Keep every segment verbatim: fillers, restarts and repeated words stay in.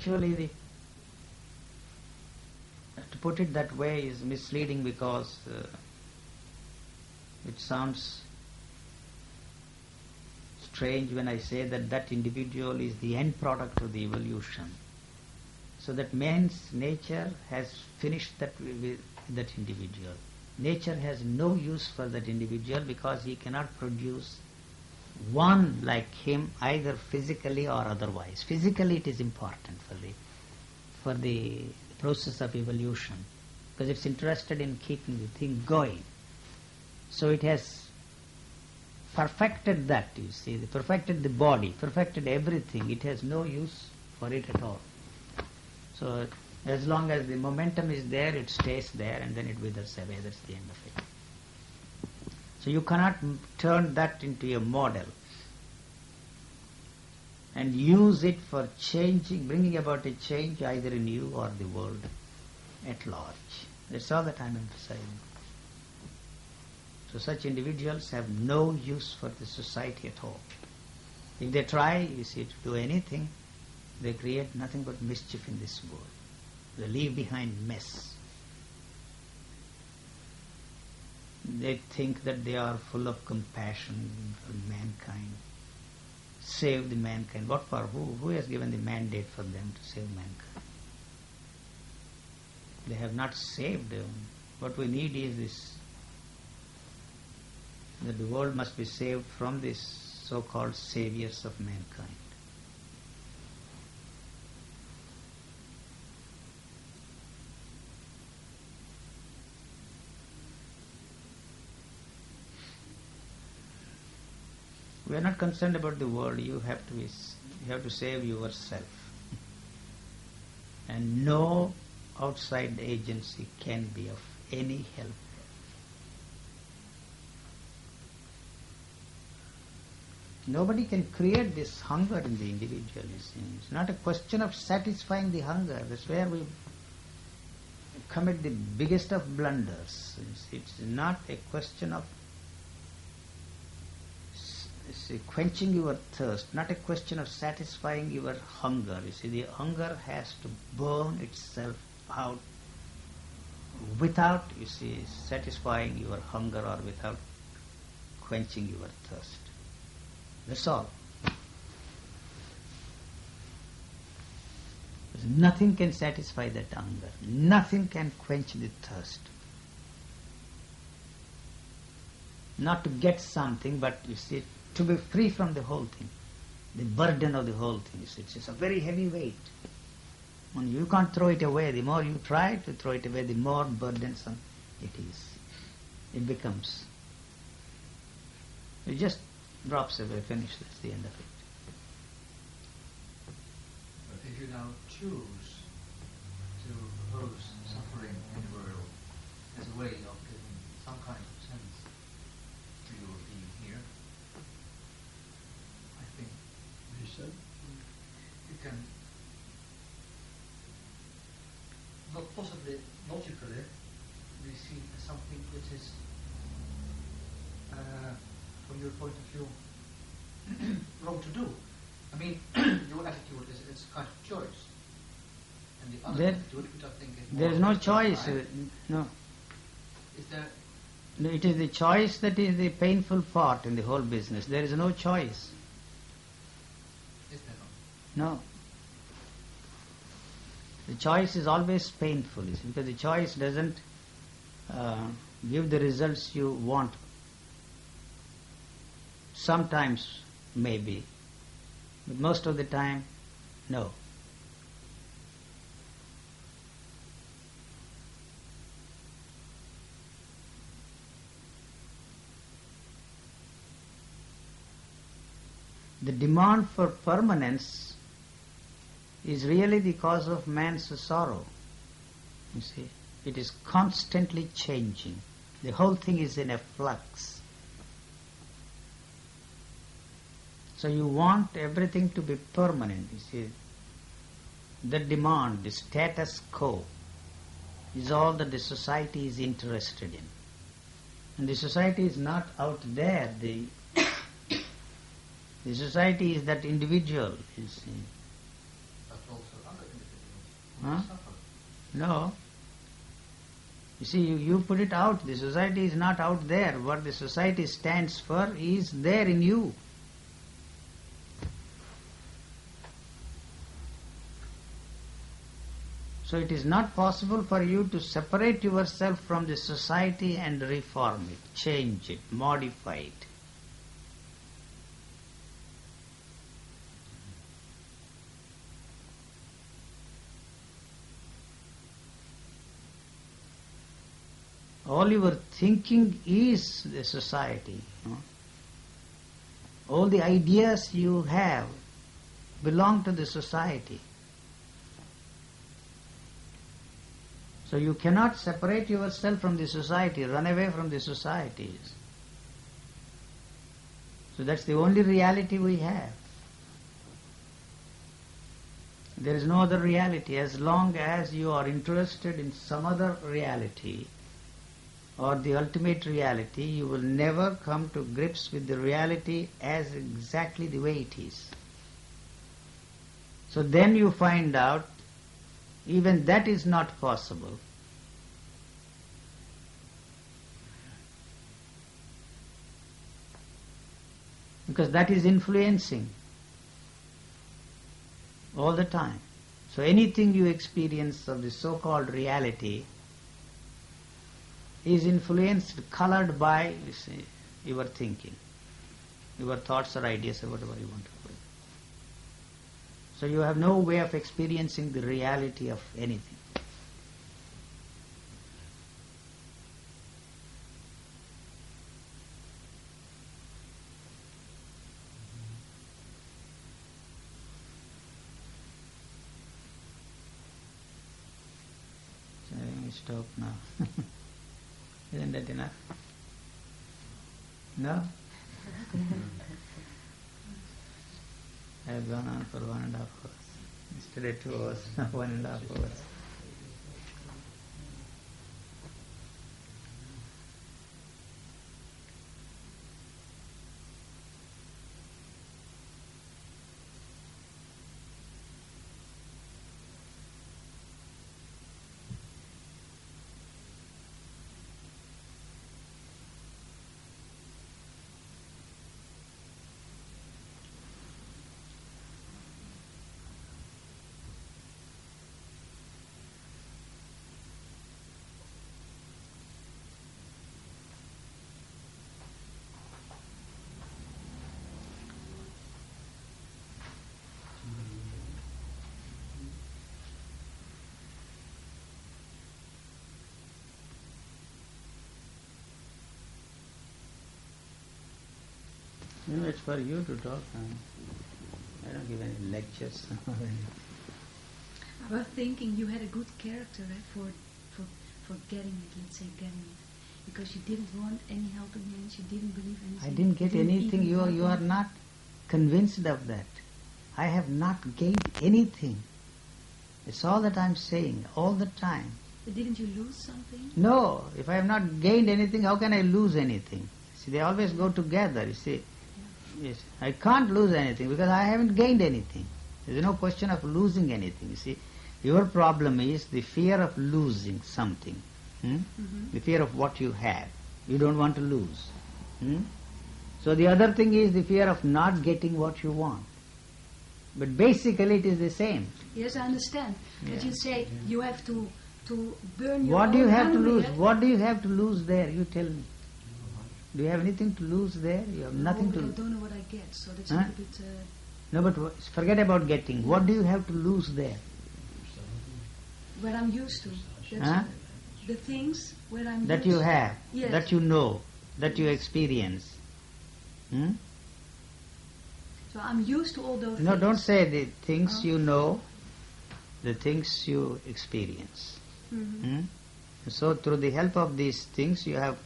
Actually, the, to put it that way is misleading because uh, it sounds strange when I say that that individual is the end product of the evolution. So that man's nature has finished that with that individual. Nature has no use for that individual because he cannot produce one like him either physically or otherwise. Physically it is important for the for the process of evolution because it's interested in keeping the thing going. So it has perfected that, you see, they perfected the body, perfected everything. It has no use for it at all. So as long as the momentum is there, it stays there and then it withers away. That's the end of it. So you cannot m- turn that into a model and use it for changing, bringing about a change either in you or the world at large. That's all that I'm emphasizing. So such individuals have no use for the society at all. If they try, you see, to do anything, they create nothing but mischief in this world. They leave behind mess. They think that they are full of compassion for mankind. Save the mankind. What for? Who? Who has given the mandate for them to save mankind? They have not saved them. What we need is this, that the world must be saved from these so-called saviors of mankind. We are not concerned about the world. You have to be, you have to save yourself. And no outside agency can be of any help. Nobody can create this hunger in the individual, you see. It's not a question of satisfying the hunger. That's where we commit the biggest of blunders. It's not a question of see, quenching your thirst, not a question of satisfying your hunger. You see, the hunger has to burn itself out without, you see, satisfying your hunger or without quenching your thirst. That's all. Nothing can satisfy that hunger. Nothing can quench the thirst. Not to get something, but you see, to be free from the whole thing, the burden of the whole thing. You see, it's a very heavy weight. And you can't throw it away. The more you try to throw it away, the more burdensome it is. It becomes. It just drops away, finished. That's the end of it. But if you now choose to oppose suffering in the world as a way of giving some kind of sense to your being here, I think you said you can not possibly logically be seen as something which is uh, from your point of view wrong to do. I mean, your attitude is it's kind of choice, and the other There, attitude, which I think is there more is no rational, choice. right? uh, No. Is there? No, it is the choice that is the painful part in the whole business. There is no choice. Is there not? No. The choice is always painful, you see, because the choice doesn't uh, give the results you want. Sometimes, maybe, but most of the time, no. The demand for permanence is really the cause of man's sorrow. You see, it is constantly changing. The whole thing is in a flux. So you want everything to be permanent, you see. The demand, the status quo, is all that the society is interested in. And the society is not out there. The, the society is that individual, you see. but also other individuals who Huh? suffer. No. You see, you, you put it out. The society is not out there. What the society stands for is there in you. So it is not possible for you to separate yourself from the society and reform it, change it, modify it. All your thinking is the society. no? All the ideas you have belong to the society. So you cannot separate yourself from the society, run away from the societies. So that's the only reality we have. There is no other reality. As long as you are interested in some other reality, or the ultimate reality, you will never come to grips with the reality as exactly the way it is. So then you find out even that is not possible. Because that is influencing all the time. So anything you experience of the so-called reality is influenced, colored by you see, your thinking, your thoughts or ideas or whatever you want to put it. So you have no way of experiencing the reality of anything. So I will stop now. Isn't that enough? No? I have gone on for one and a half hours. Yesterday two hours, now one and a half hours. You know, it's for you to talk. Huh? I don't give any lectures. I was thinking you had a good character right, for, for for getting it, let's say getting it. Because you didn't want any helping hands, you didn't believe anything. I didn't get you didn't anything. even You are, want you are them. not convinced of that. I have not gained anything. It's all that I'm saying, all the time. But didn't you lose something? No, if I have not gained anything, how can I lose anything? See, they always go together, you see. Yes, I can't lose anything because I haven't gained anything. There's no question of losing anything, you see. Your problem is the fear of losing something. Hmm? Mm-hmm. The fear of what you have. You don't want to lose. Hmm? So the other thing is the fear of not getting what you want. But basically it is the same. Yes, I understand. Yeah. But you say you have to to burn your What do you own have to hungry, lose? eh? What do you have to lose there? You tell me. Do you have anything to lose there? You have nothing no, to but I lose. don't know what I get, so that's Huh? a little bit... Uh, No, but wha- forget about getting. What do you have to lose there? where I'm used to. That's Huh? the things where I'm That used you to. have, Yes. that you know, that you experience. Hmm? So I'm used to all those No, things. don't say the things Oh. you know, the things you experience. Mhm. Hmm? So through the help of these things you have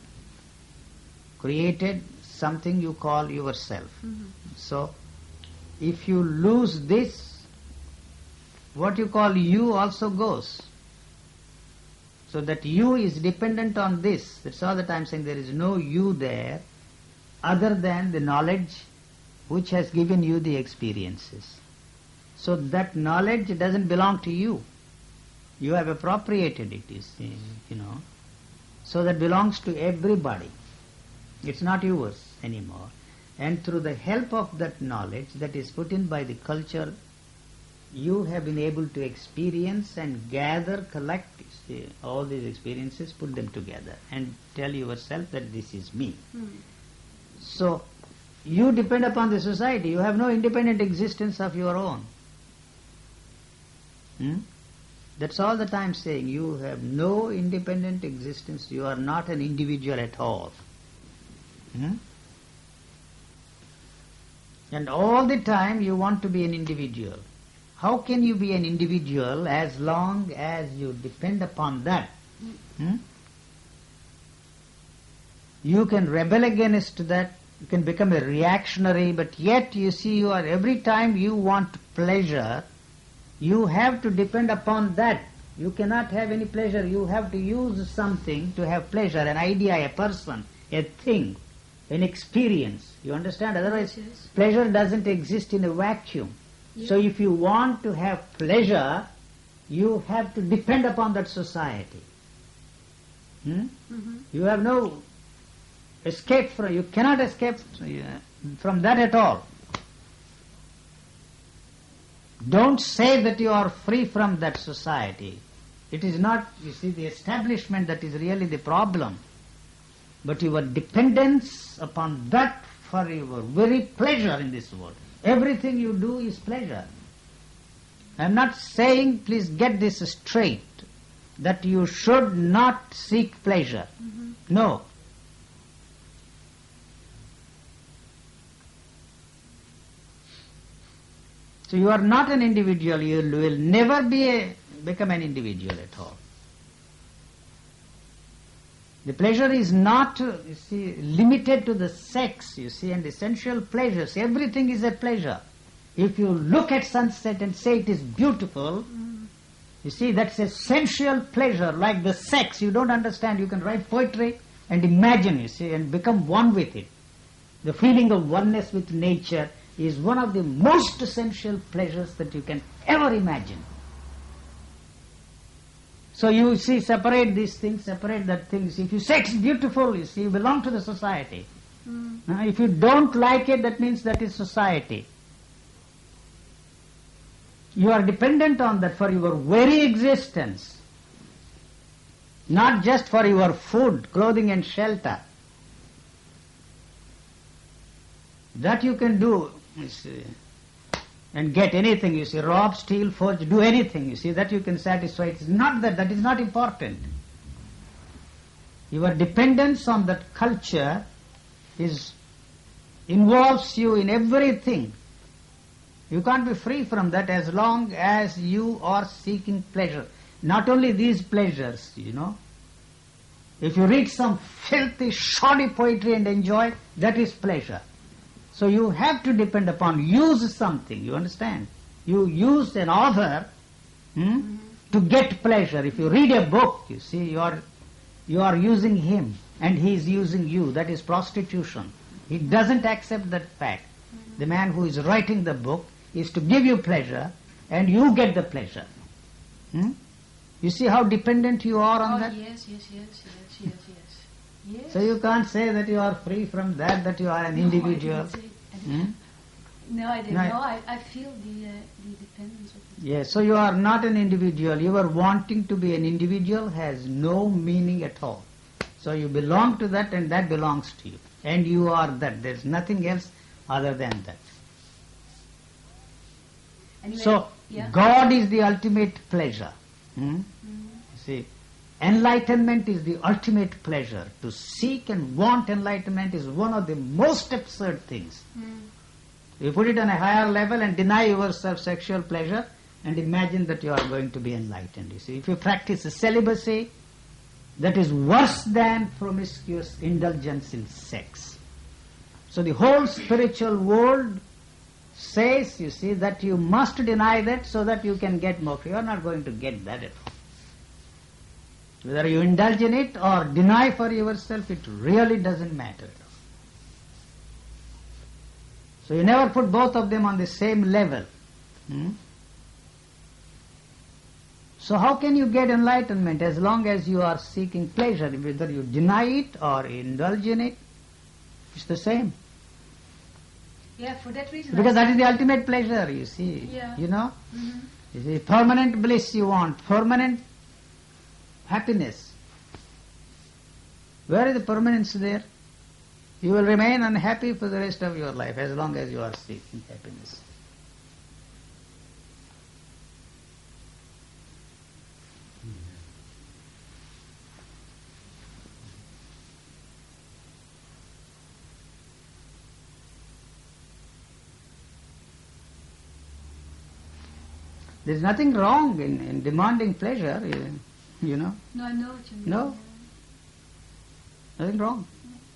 created something you call yourself. Mhm. So if you lose this, what you call you also goes. So that you is dependent on this. That's all that I'm saying. There is no you there other than the knowledge which has given you the experiences. So that knowledge doesn't belong to you. You have appropriated it, you see, you know. So that belongs to everybody. It's not yours anymore. And through the help of that knowledge that is put in by the culture, you have been able to experience and gather, collect see, all these experiences, put them together and tell yourself that this is me. Mm. So, you depend upon the society. You have no independent existence of your own. Hmm? That's all that I'm saying. You have no independent existence. You are not an individual at all. Hmm? And all the time you want to be an individual. How can you be an individual as long as you depend upon that? Hmm? You can rebel against that, you can become a reactionary, but yet you see you are, every time you want pleasure, you have to depend upon that. You cannot have any pleasure, you have to use something to have pleasure, an idea, a person, a thing, an experience. You understand? Otherwise, Yes. pleasure doesn't exist in a vacuum. Yeah. So if you want to have pleasure, you have to depend upon that society. Hmm? Mhm. You have no escape from, you cannot escape from that at all. Don't say that you are free from that society. It is not, you see, the establishment that is really the problem, but your dependence upon that for your very pleasure in this world. Everything you do is pleasure. I am not saying, please get this straight, that you should not seek pleasure. Mhm. No. So you are not an individual, you will never be a, become an individual at all. The pleasure is not, you see, limited to the sex, you see, and essential pleasures. Everything is a pleasure. If you look at sunset and say it is beautiful, Mm. you see, that's essential pleasure, like the sex. You don't understand. You can write poetry and imagine, you see, and become one with it. The feeling of oneness with nature is one of the most essential pleasures that you can ever imagine. So you see, separate these things, separate that things. If you say it's beautiful, you see, you belong to the society. Mm. Uh, if you don't like it, that means that is society. You are dependent on that for your very existence, not just for your food, clothing and shelter. That you can do, you see, and get anything, you see, rob, steal, forge, do anything, you see, that you can satisfy. It's not that, that is not important. Your dependence on that culture is, involves you in everything. You can't be free from that as long as you are seeking pleasure. Not only these pleasures, you know. If you read some filthy, shoddy poetry and enjoy, that is pleasure. So you have to depend upon, use something, you understand? You use an author hmm, Mm-hmm. to get pleasure. If you read a book, you see, you are, you are using him and he is using you. That is prostitution. He doesn't accept that fact. Mm-hmm. The man who is writing the book is to give you pleasure and you get the pleasure. Hmm? You see how dependent you are on Oh, that? yes, yes, yes, yes, yes, yes. Yes. So you can't say that you are free from that, that you are an No, I individual. didn't say- I didn't- Hmm? No, I didn't No, I- know. I, I feel the uh, the dependence of it. Yes, so you are not an individual. Your wanting to be an individual has no meaning at all. So you belong to that and that belongs to you. And you are that. There is nothing else other than that. Anyway, So yeah. God is the ultimate pleasure. Hmm? Mhm. See, enlightenment is the ultimate pleasure. To seek and want enlightenment is one of the most absurd things. Mm. You put it on a higher level and deny yourself sexual pleasure and imagine that you are going to be enlightened. You see, if you practice celibacy, that is worse than promiscuous indulgence in sex. So the whole spiritual world says, you see, that you must deny that so that you can get moksha. You are not going to get that at all. Whether you indulge in it or deny for yourself, it really doesn't matter at all. So you never put both of them on the same level. Hmm? So how can you get enlightenment as long as you are seeking pleasure? Whether you deny it or indulge in it, it's the same. Yeah, for that reason. Because I that is the ultimate pleasure, you see. Yeah. You know? Mhm. You see, permanent bliss you want, permanent happiness. Where is the permanence there? You will remain unhappy for the rest of your life as long as you are seeking happiness. There is nothing wrong in, in demanding pleasure, you, you know. No, I know what you mean. No. Nothing wrong.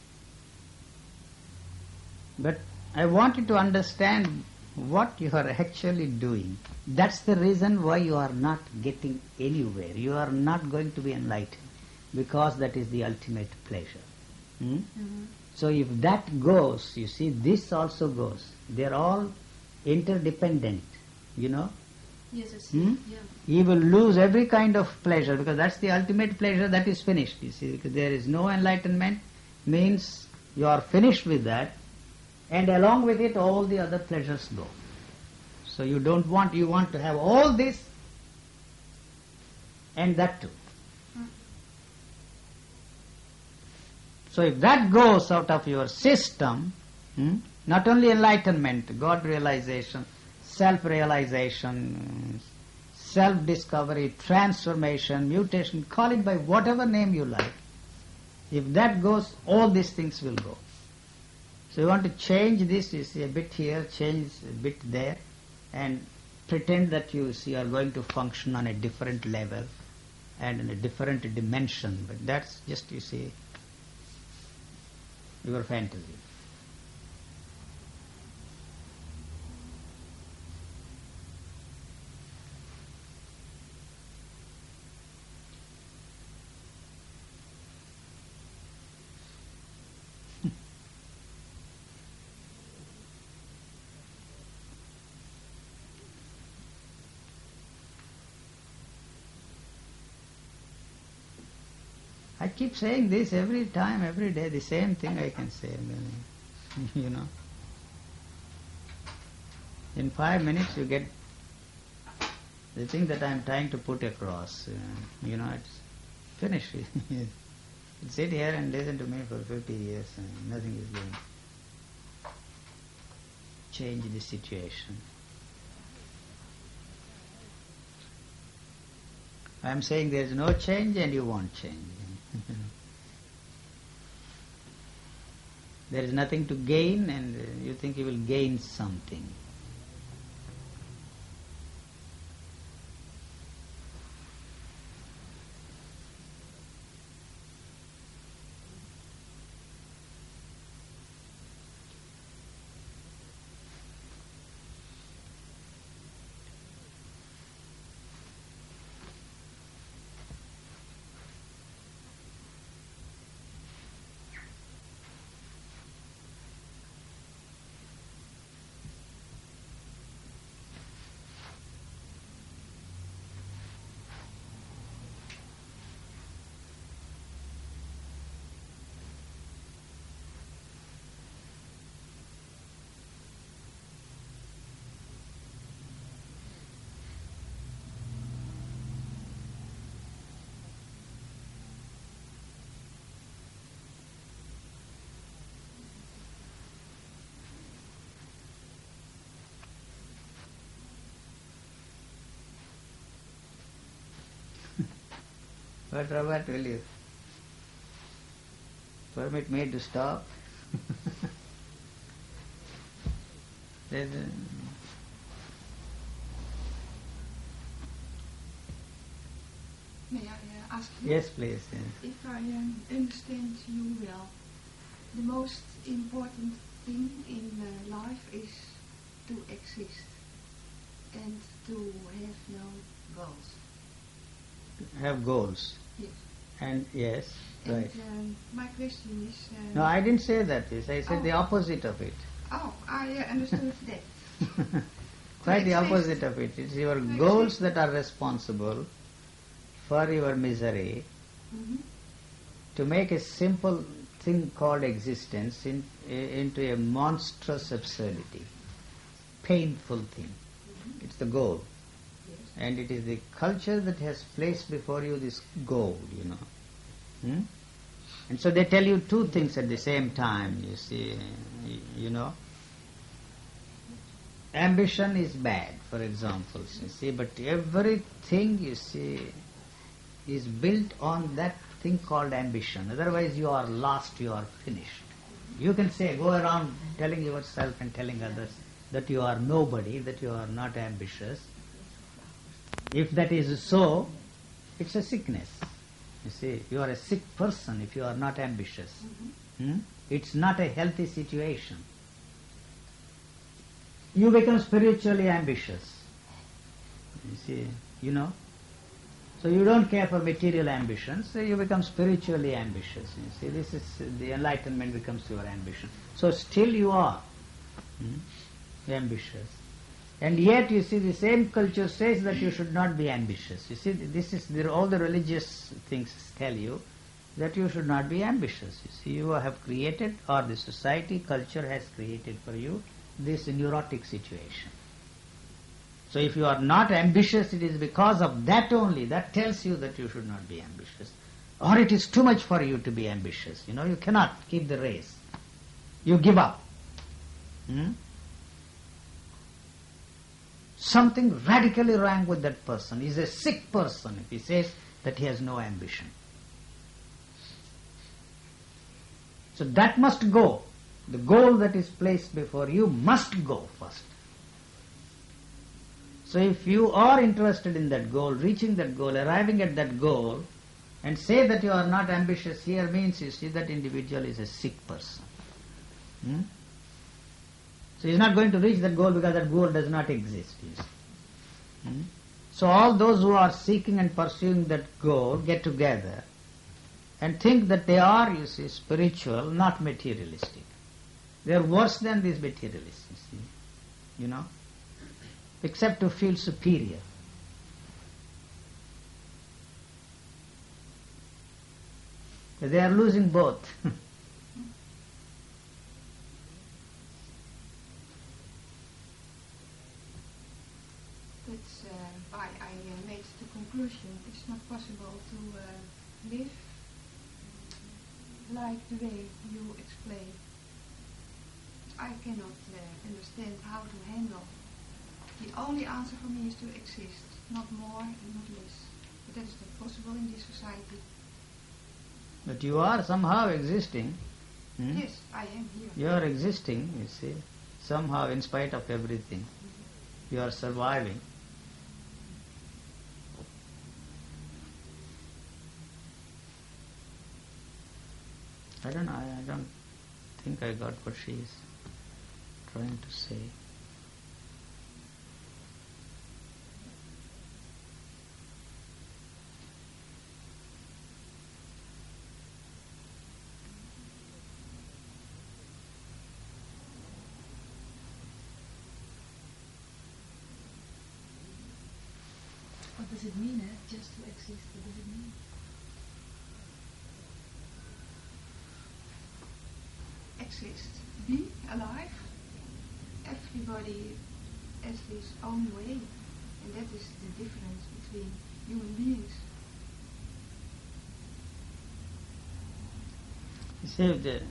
But I want you to understand what you are actually doing. That's the reason why you are not getting anywhere. You are not going to be enlightened, because that is the ultimate pleasure. Hmm? Mhm. So if that goes, you see, this also goes. They are all interdependent, you know. Yes, I see. Hmm? Yeah. You will lose every kind of pleasure, because that's the ultimate pleasure that is finished, you see. Because there is no enlightenment, means you are finished with that, and along with it all the other pleasures go. So you don't want, you want to have all this and that too. Hmm. So if that goes out of your system, hmm, not only enlightenment, God realization, self-realization, self-discovery, transformation, mutation, call it by whatever name you like. If that goes, all these things will go. So you want to change this, you see, a bit here, change a bit there, and pretend that you see are going to function on a different level and in a different dimension. But that's just, you see, your fantasy. I keep saying this every time, every day, the same thing I can say. I mean, you know. In five minutes you get the thing that I am trying to put across. Uh, you know, it's finished. You sit here and listen to me for fifty years and nothing is going to change the situation. I am saying there is no change and you want change. There is nothing to gain and uh, you think you will gain something. But Robert, will you permit me to stop? There's a, May I uh, ask you? yes, please. Yes. If I um, understand you well, the most important thing in uh, life is to exist and to have no goals. Have goals. Yes. And yes, And right. um, my question is... Um, No, I didn't say that. Yes, I said Oh. the opposite of it. Oh, I uh, understood that. Quite the exist. opposite of it. It's your To goals exist. that are responsible for your misery, Mhm. to make a simple thing called existence in, into a monstrous absurdity, painful thing. It's the goal. And it is the culture that has placed before you this goal, you know. Hmm? And so they tell you two things at the same time, you see, you know. Ambition is bad, for example, you see, but everything, you see, is built on that thing called ambition. Otherwise you are lost, you are finished. You can say, go around telling yourself and telling others that you are nobody, that you are not ambitious. If that is so, it's a sickness. You see, you are a sick person if you are not ambitious. Mm-hmm. Hmm? It's not a healthy situation. You become spiritually ambitious. You see, you know. So you don't care for material ambitions, so you become spiritually ambitious. You see, this is the enlightenment becomes your ambition. So still you are hmm, ambitious. And yet, you see, the same culture says that you should not be ambitious. You see, this is the, all the religious things tell you that you should not be ambitious. You see, you have created, or the society, culture has created for you this neurotic situation. So if you are not ambitious, it is because of that only. That tells you that you should not be ambitious. Or it is too much for you to be ambitious. You know, you cannot keep the race. You give up. Hmm? Something radically wrong with that person. He is a sick person if he says that he has no ambition. So that must go. The goal that is placed before you must go first. So if you are interested in that goal, reaching that goal, arriving at that goal, and say that you are not ambitious here means, you see, that individual is a sick person. Hmm? So he is not going to reach that goal because that goal does not exist. You see. Hmm? So all those who are seeking and pursuing that goal get together and think that they are, you see, spiritual, not materialistic. They are worse than these materialists, you see, you know, except to feel superior. They are losing both. That's uh, why I uh, made the conclusion it's not possible to uh, live like the way you explain. I cannot uh, understand how to handle. The only answer for me is to exist, not more and not less. But that is not possible in this society. But you are somehow existing. Hmm? Yes, I am here. You are existing, you see, somehow in spite of everything. Mm-hmm. You are surviving. I don't know, I, I don't think I got what she is trying to say. What does it mean, eh? Just to exist, what does it mean? Exist. Be alive. Everybody has his own way. And that is the difference between human beings. You see, the,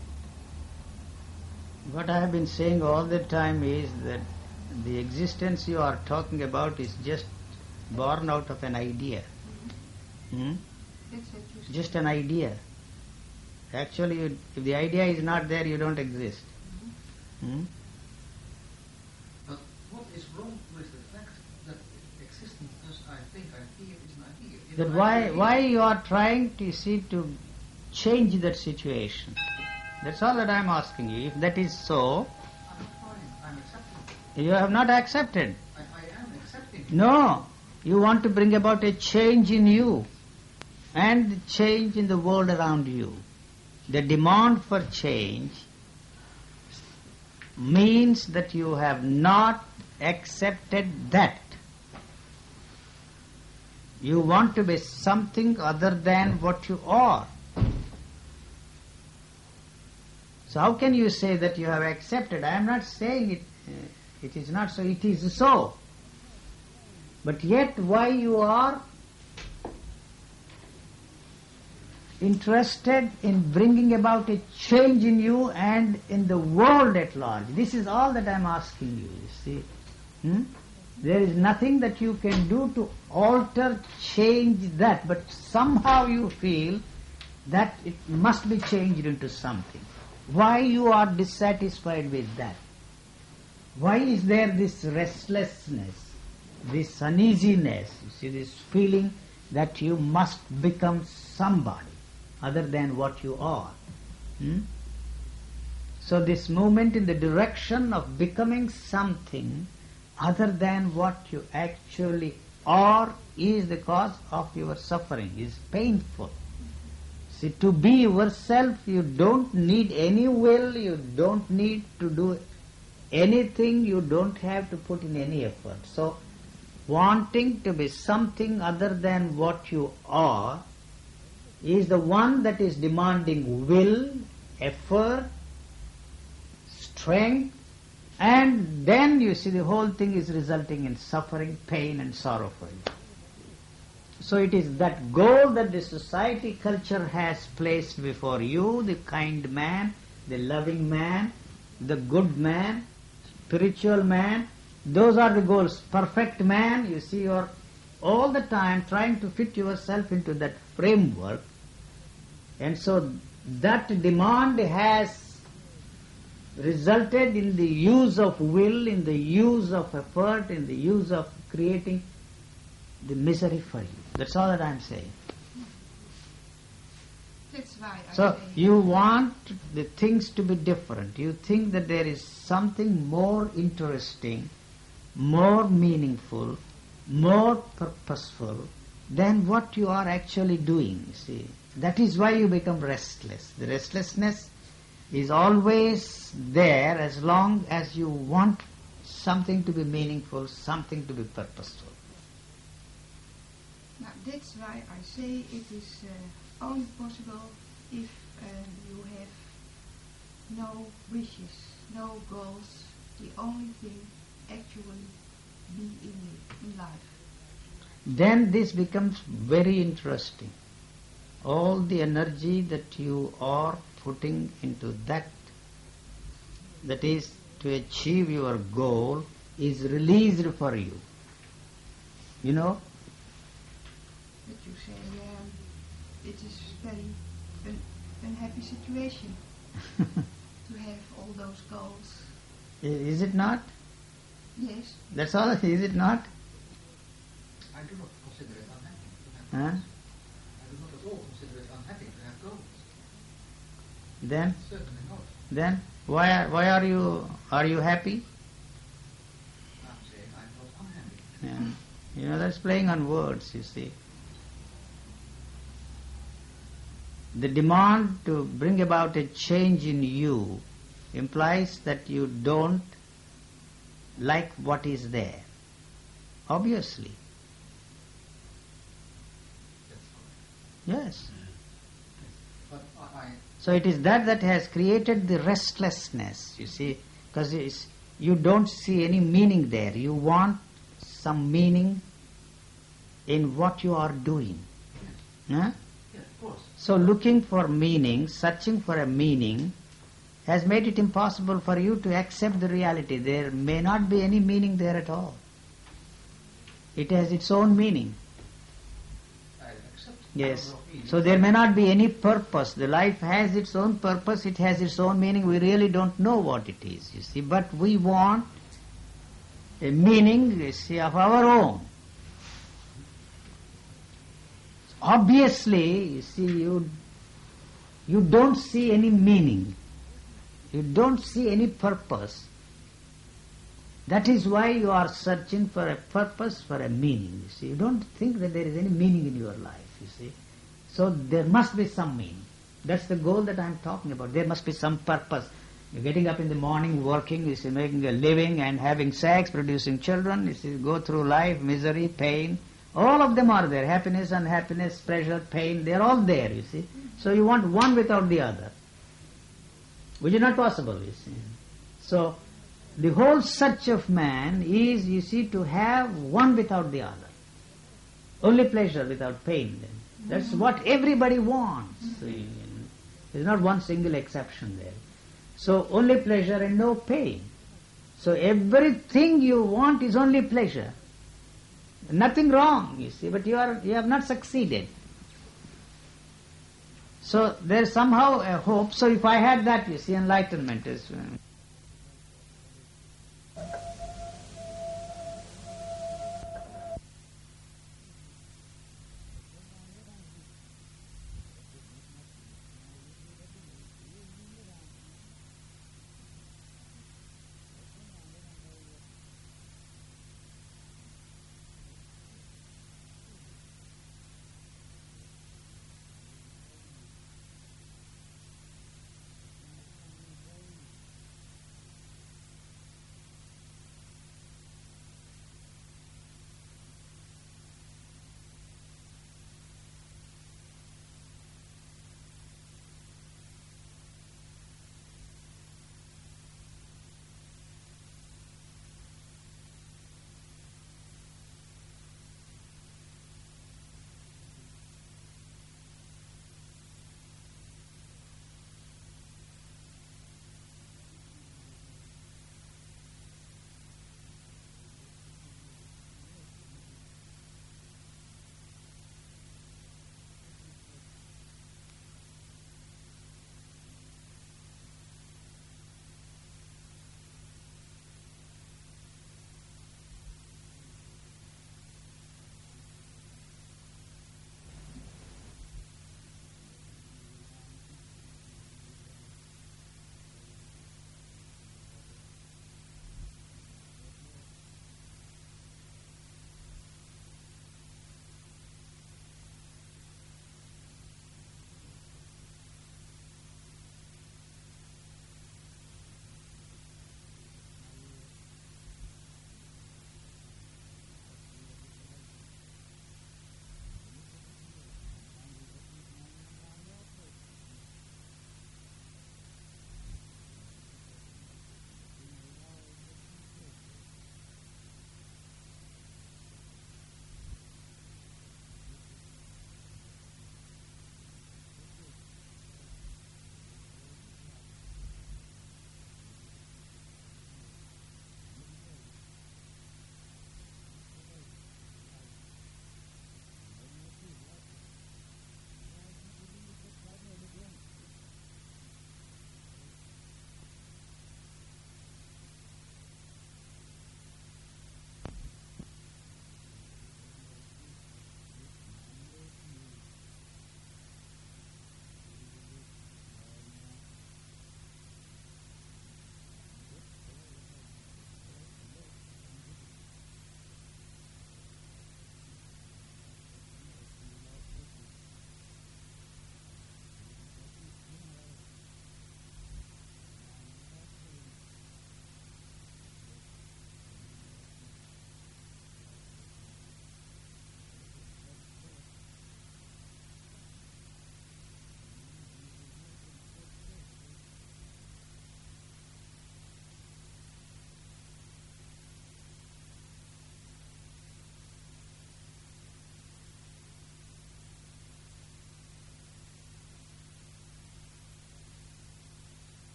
what I have been saying all the time is that the existence you are talking about is just born out of an idea. Mm-hmm. Hmm? That's it. Just an idea. Actually, you, if the idea is not there, you don't exist. Mm-hmm. Hmm? But what is wrong with the fact that existence, as I think I feel, is an idea? If That an why idea why is- you are trying to see to change that situation? That's all that I am asking you. If that is so, I'm fine. I'm accepting. you have not accepted. I, I am accepting. No, you want to bring about a change in you and change in the world around you. The demand for change means that you have not accepted that. You want to be something other than what you are. So how can you say that you have accepted? I am not saying it, uh, it is not so, it is so. But yet why you are interested in bringing about a change in you and in the world at large? This is all that I am asking you, you see. Hmm? There is nothing that you can do to alter, change that, but somehow you feel that it must be changed into something. Why you are dissatisfied with that? Why is there this restlessness, this uneasiness, you see, this feeling that you must become somebody other than what you are? Hmm? So this movement in the direction of becoming something other than what you actually are is the cause of your suffering, is painful. See, to be yourself, you don't need any will, you don't need to do anything, you don't have to put in any effort. So, wanting to be something other than what you are is the one that is demanding will, effort, strength, and then you see the whole thing is resulting in suffering, pain and sorrow for you. So it is that goal that the society culture has placed before you, the kind man, the loving man, the good man, spiritual man. Those are the goals. Perfect man, you see, you are all the time trying to fit yourself into that framework. And so that demand has resulted in the use of will, in the use of effort, in the use of creating the misery for you. That's all that I am saying. That's why I So say you want the things to be different. You think that there is something more interesting, more meaningful, more purposeful than what you are actually doing, you see. That is why you become restless. The restlessness is always there as long as you want something to be meaningful, something to be purposeful. Now, that's why I say it is uh, only possible if uh, you have no wishes, no goals. The only thing actually be in, in life. Then this becomes very interesting. All the energy that you are putting into that, that is to achieve your goal, is released for you. You know? That you say, um, it is very un- unhappy situation to have all those goals. I- Is it not? Yes. That's all, is it not? I do not consider it unhappy to have Huh? goals. I do not at all consider it unhappy to have goals. Then, Certainly not. then, why are, why are you, are you happy? I'm saying I'm not unhappy. Yeah. You know, that's playing on words, you see. The demand to bring about a change in you implies that you don't like what is there. Obviously. That's correct. Yes. But I, I So it is that that has created the restlessness, you see, because you don't see any meaning there. You want some meaning in what you are doing. Huh? yes, of course. So looking for meaning, searching for a meaning, has made it impossible for you to accept the reality. There may not be any meaning there at all. It has its own meaning. I accept. Yes. the number of meanings. So there may not be any purpose. The life has its own purpose, it has its own meaning. We really don't know what it is, you see. But we want a meaning, you see, of our own. Obviously, you see, you, you don't see any meaning. You don't see any purpose. That is why you are searching for a purpose, for a meaning, you see. You don't think that there is any meaning in your life, you see. So there must be some meaning. That's the goal that I am talking about. There must be some purpose. You're getting up in the morning, working, you see, making a living and having sex, producing children, you see, go through life, misery, pain, All of them are there. Happiness, unhappiness, pleasure, pain, they are all there, you see. So you want one without the other, which is not possible, you see. So the whole search of man is, you see, to have one without the other. Only pleasure without pain. Then. That's what everybody wants. See. There is not one single exception there. So only pleasure and no pain. So everything you want is only pleasure. Nothing wrong, you see, but you are you have not succeeded. So there is somehow a hope. So if I had that, you see, enlightenment is... Uh,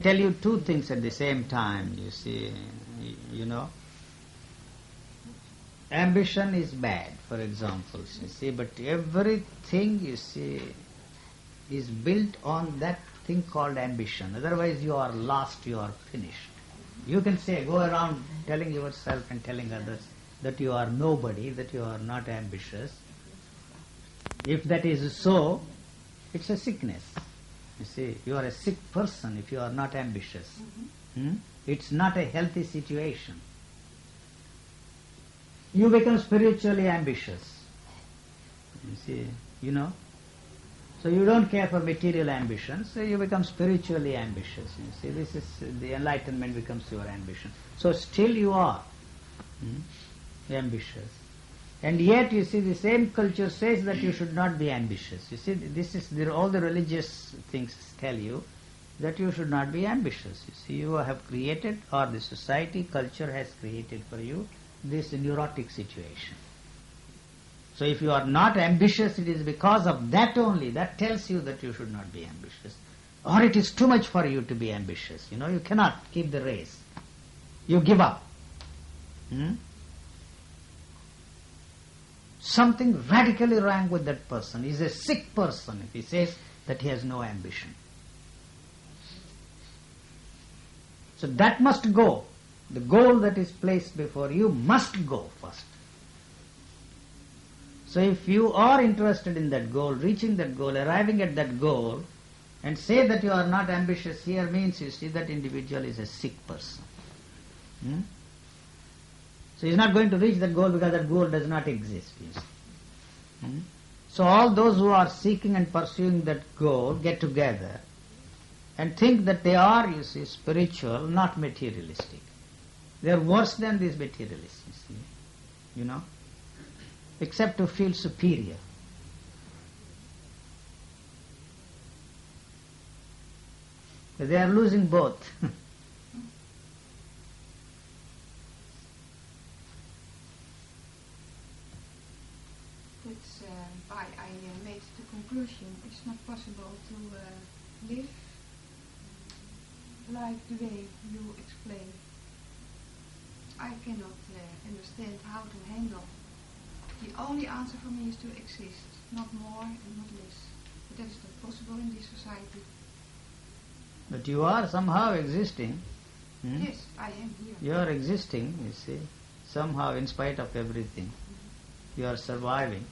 tell you two things at the same time, you see, you know. Ambition is bad, for example, you see, but everything, you see, is built on that thing called ambition. Otherwise you are lost, you are finished. You can say, go around telling yourself and telling others that you are nobody, that you are not ambitious. If that is so, it's a sickness. You see, you are a sick person if you are not ambitious. Mm-hmm. Hmm? It's not a healthy situation. You become spiritually ambitious. You see, you know. So you don't care for material ambitions, so you become spiritually ambitious. You see, this is, the enlightenment becomes your ambition. So still you are hmm, ambitious. And yet, you see, the same culture says that you should not be ambitious. You see, this is the, all the religious things tell you that you should not be ambitious. You see, you have created, or the society, culture has created for you this neurotic situation. So if you are not ambitious, it is because of that only. That tells you that you should not be ambitious. Or it is too much for you to be ambitious. You know, you cannot keep the race. You give up. Hmm? Something radically wrong with that person. He is a sick person if he says that he has no ambition. So that must go. The goal that is placed before you must go first. So if you are interested in that goal, reaching that goal, arriving at that goal, and say that you are not ambitious here means, you see, that individual is a sick person. Hmm? So he is not going to reach that goal because that goal does not exist. You see. Hmm? So all those who are seeking and pursuing that goal get together and think that they are, you see, spiritual, not materialistic. They are worse than these materialists, you see, you know, except to feel superior. They are losing both. That's uh, why I uh, made the conclusion it's not possible to uh, live like the way you explain. I cannot uh, understand how to handle. The only answer for me is to exist, not more and not less. But that is not possible in this society. But you are somehow existing. Hmm? Yes, I am here. You are existing, you see, somehow in spite of everything. Mm-hmm. You are surviving.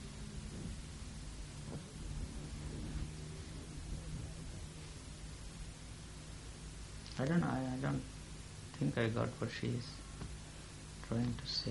I don't know, I, I don't think I got what she is trying to say.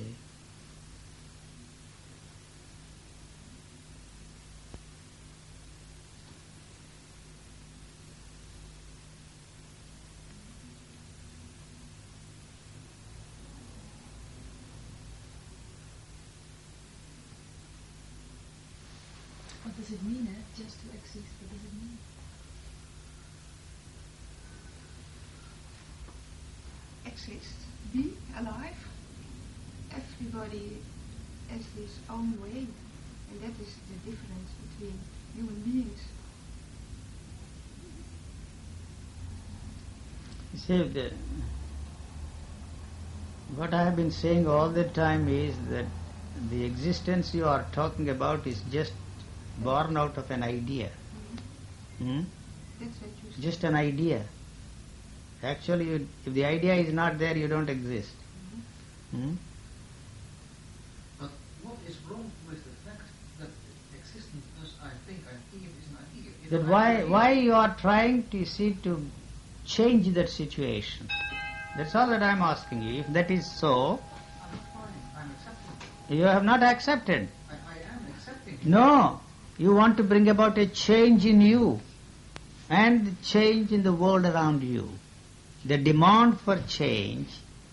What does it mean, eh? Just to exist, what does it mean? Exist. Be alive. Everybody has his own way. And that is the difference between human beings. You see, the, what I have been saying all the time is that the existence you are talking about is just born out of an idea. Mm-hmm. Hmm? That's what you say. Just an idea. Actually, you, if the idea is not there, you don't exist. Mm-hmm. Hmm? But what is wrong with the fact that existence, as I think I feel, is an idea? It's That an why idea. why you are trying to see to change that situation? That's all that I am asking you. If that is so, I'm fine. I'm accepting. you have not accepted. I, I am accepting. No, you want to bring about a change in you and change in the world around you. The demand for change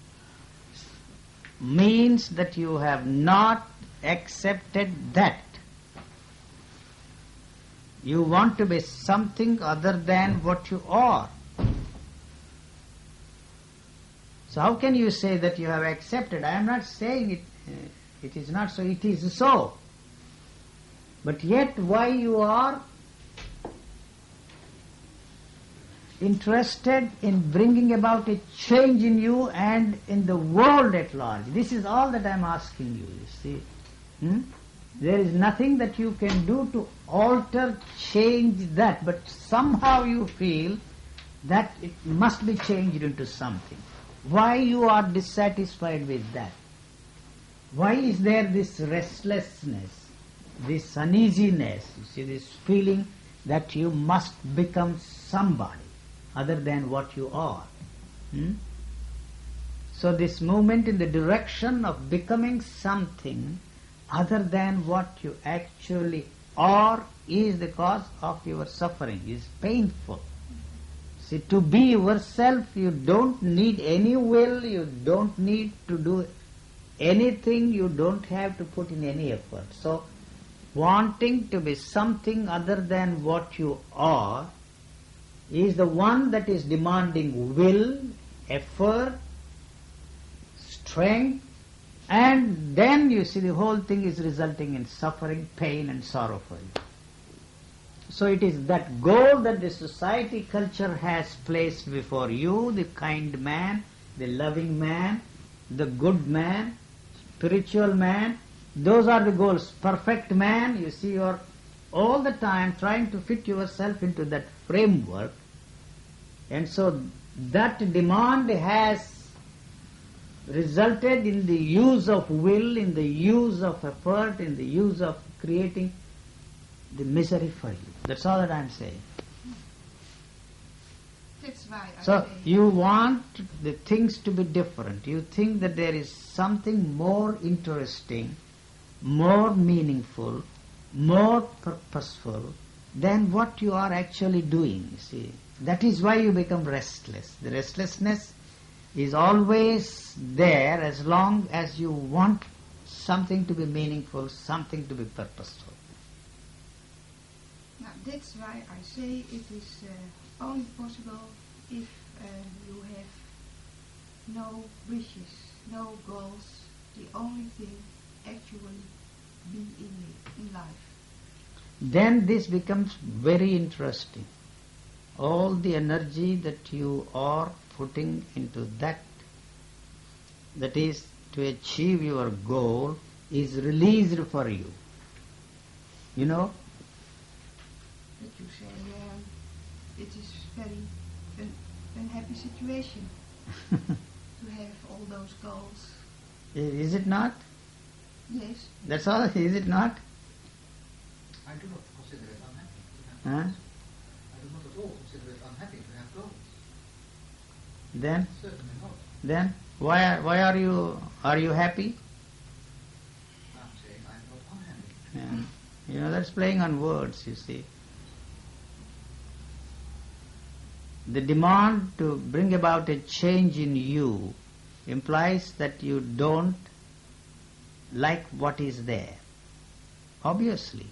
means that you have not accepted that. You want to be something other than what you are. So how can you say that you have accepted? I am not saying it, uh, it is not so, it is so. But yet why you are interested in bringing about a change in you and in the world at large. This is all that I am asking you, you see. Hmm? There is nothing that you can do to alter, change that, but somehow you feel that it must be changed into something. Why you are dissatisfied with that? Why is there this restlessness, this uneasiness, you see, this feeling that you must become somebody other than what you are? Hmm? So this movement in the direction of becoming something other than what you actually are is the cause of your suffering, is painful. See, to be yourself, you don't need any will, you don't need to do anything, you don't have to put in any effort. So, wanting to be something other than what you are is the one that is demanding will, effort, strength, and then you see the whole thing is resulting in suffering, pain and sorrow for you. So it is that goal that the society culture has placed before you, the kind man, the loving man, the good man, spiritual man. Those are the goals. Perfect man, you see, you are all the time trying to fit yourself into that framework. And so that demand has resulted in the use of will, in the use of effort, in the use of creating the misery for you. That's all that I'm saying. That's why I So say you want the things to be different. You think that there is something more interesting, more meaningful, more purposeful than what you are actually doing, you see. That is why you become restless. The restlessness is always there as long as you want something to be meaningful, something to be purposeful. Now, that's why I say it is uh, only possible if uh, you have no wishes, no goals. The only thing actually be in, in life. Then this becomes very interesting. All the energy that you are putting into that, that is to achieve your goal, is released for you. You know? That you say, um, it is very an unhappy situation to have all those goals. Is it not? Yes. That's all, is it not? I do not consider it unhappy to have Huh? goals. I do not at all consider it unhappy to have goals. Then, Certainly not. then, why are, why are you, are you happy? I'm saying I'm not unhappy. Yeah. You know, that's playing on words, you see. The demand to bring about a change in you implies that you don't like what is there. Obviously.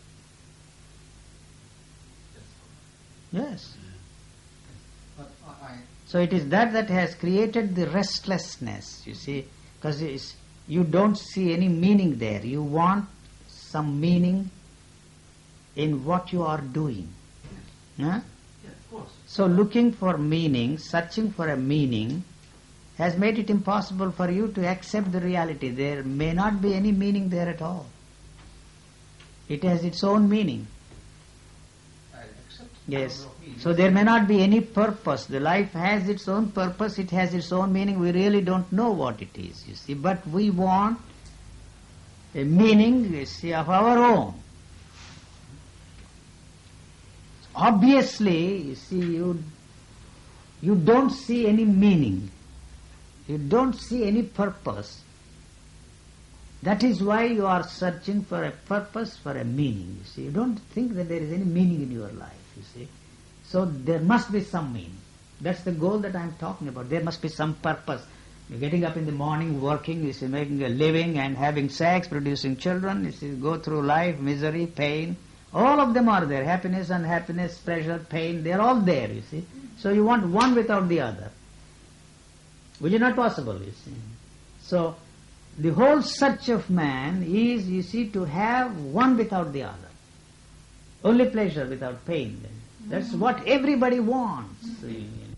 Yes. But I, I So it is that that has created the restlessness, you see, because you don't see any meaning there. You want some meaning in what you are doing. Huh? yeah, of course. So looking for meaning, searching for a meaning, has made it impossible for you to accept the reality. There may not be any meaning there at all. It has its own meaning. I accept Yes. the number of meanings. So there may not be any purpose. The life has its own purpose, it has its own meaning. We really don't know what it is, you see. But we want a meaning, you see, of our own. Obviously, you see, you, you don't see any meaning. You don't see any purpose. That is why you are searching for a purpose, for a meaning, you see. You don't think that there is any meaning in your life, you see. So there must be some meaning. That's the goal that I am talking about. There must be some purpose. You're getting up in the morning, working, you see, making a living and having sex, producing children, you see, go through life, misery, pain. All of them are there. Happiness, unhappiness, pleasure, pain, they're all there, you see. So you want one without the other, which is not possible, you see. So the whole search of man is, you see, to have one without the other. Only pleasure without pain, then. That's what everybody wants. You know.